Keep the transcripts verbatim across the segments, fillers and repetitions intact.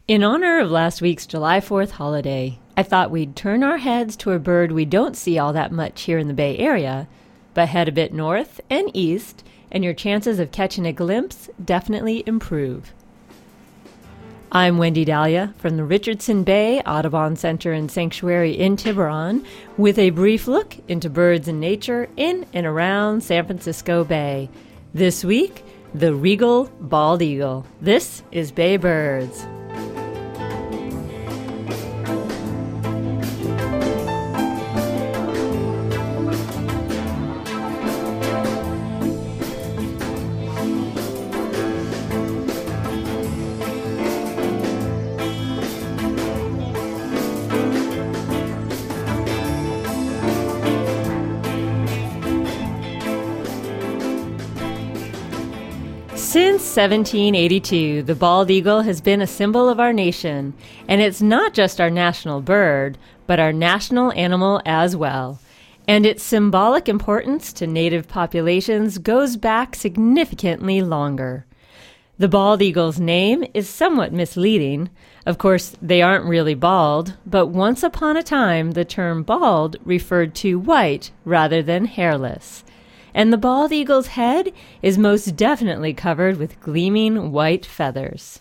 In honor of last week's July fourth holiday, I thought we'd turn our heads to a bird we don't see all that much here in the Bay Area, but head a bit north and east, and your chances of catching a glimpse definitely improve. I'm Wendy Dahlia from the Richardson Bay Audubon Center and Sanctuary in Tiburon with a brief look into birds and nature in and around San Francisco Bay. This week, the regal bald eagle. This is Bay Birds. Since seventeen eighty-two, the bald eagle has been a symbol of our nation, and it's not just our national bird, but our national animal as well. And its symbolic importance to native populations goes back significantly longer. The bald eagle's name is somewhat misleading. Of course, they aren't really bald, but once upon a time, the term bald referred to white rather than hairless. And the bald eagle's head is most definitely covered with gleaming white feathers.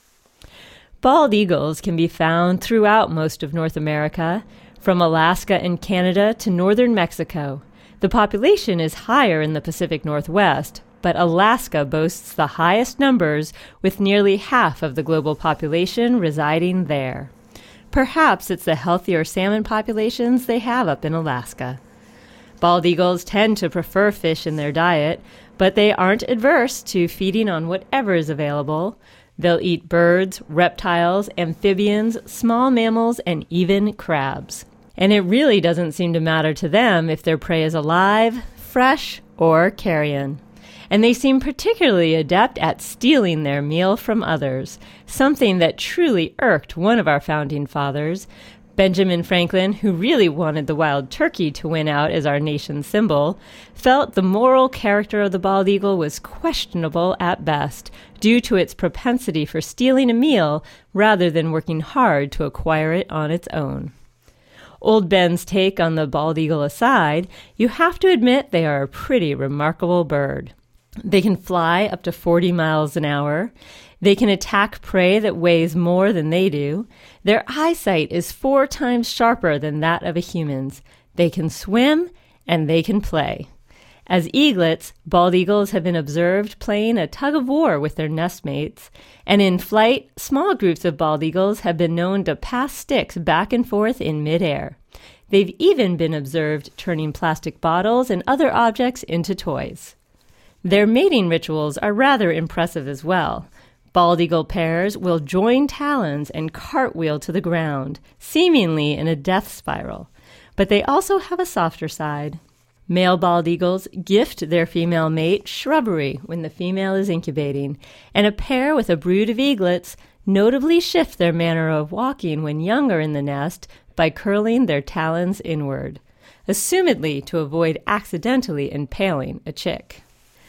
Bald eagles can be found throughout most of North America, from Alaska and Canada to northern Mexico. The population is higher in the Pacific Northwest, but Alaska boasts the highest numbers, with nearly half of the global population residing there. Perhaps it's the healthier salmon populations they have up in Alaska. Bald eagles tend to prefer fish in their diet, but they aren't adverse to feeding on whatever is available. They'll eat birds, reptiles, amphibians, small mammals, and even crabs. And it really doesn't seem to matter to them if their prey is alive, fresh, or carrion. And they seem particularly adept at stealing their meal from others, something that truly irked one of our founding fathers, Benjamin Franklin, who really wanted the wild turkey to win out as our nation's symbol, felt the moral character of the bald eagle was questionable at best, due to its propensity for stealing a meal rather than working hard to acquire it on its own. Old Ben's take on the bald eagle aside, you have to admit they are a pretty remarkable bird. They can fly up to forty miles an hour. They can attack prey that weighs more than they do. Their eyesight is four times sharper than that of a human's. They can swim, and they can play. As eaglets, bald eagles have been observed playing a tug-of-war with their nestmates, and in flight, small groups of bald eagles have been known to pass sticks back and forth in midair. They've even been observed turning plastic bottles and other objects into toys. Their mating rituals are rather impressive as well. Bald eagle pairs will join talons and cartwheel to the ground, seemingly in a death spiral. But they also have a softer side. Male bald eagles gift their female mate shrubbery when the female is incubating, and a pair with a brood of eaglets notably shift their manner of walking when younger in the nest by curling their talons inward, assumedly to avoid accidentally impaling a chick.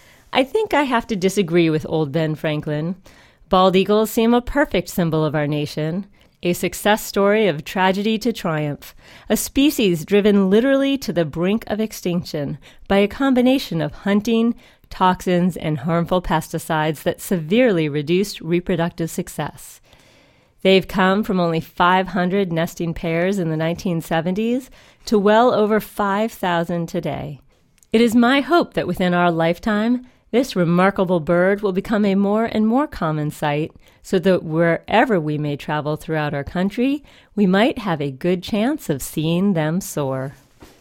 I think I have to disagree with old Ben Franklin. Bald eagles seem a perfect symbol of our nation, a success story of tragedy to triumph, a species driven literally to the brink of extinction by a combination of hunting, toxins, and harmful pesticides that severely reduced reproductive success. They've come from only five hundred nesting pairs in the nineteen seventies to well over five thousand today. It is my hope that within our lifetime, this remarkable bird will become a more and more common sight, so that wherever we may travel throughout our country, we might have a good chance of seeing them soar.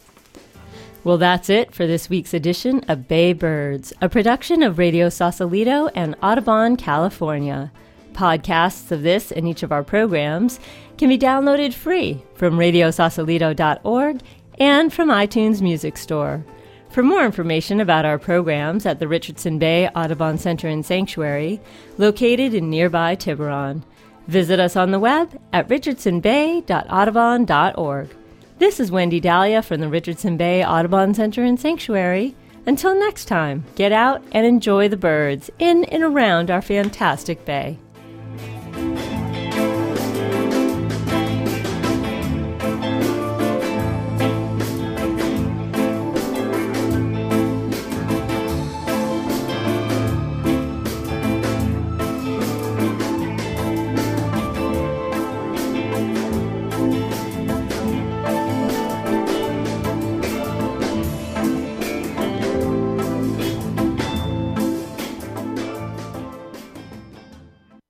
Well, that's it for this week's edition of Bay Birds, a production of Radio Sausalito and Audubon, California. Podcasts of this and each of our programs can be downloaded free from radio sausalito dot org and from iTunes Music Store. For more information about our programs at the Richardson Bay Audubon Center and Sanctuary, located in nearby Tiburon, visit us on the web at richardson bay dot audubon dot org. This is Wendy Dahlia from the Richardson Bay Audubon Center and Sanctuary. Until next time, get out and enjoy the birds in and around our fantastic bay.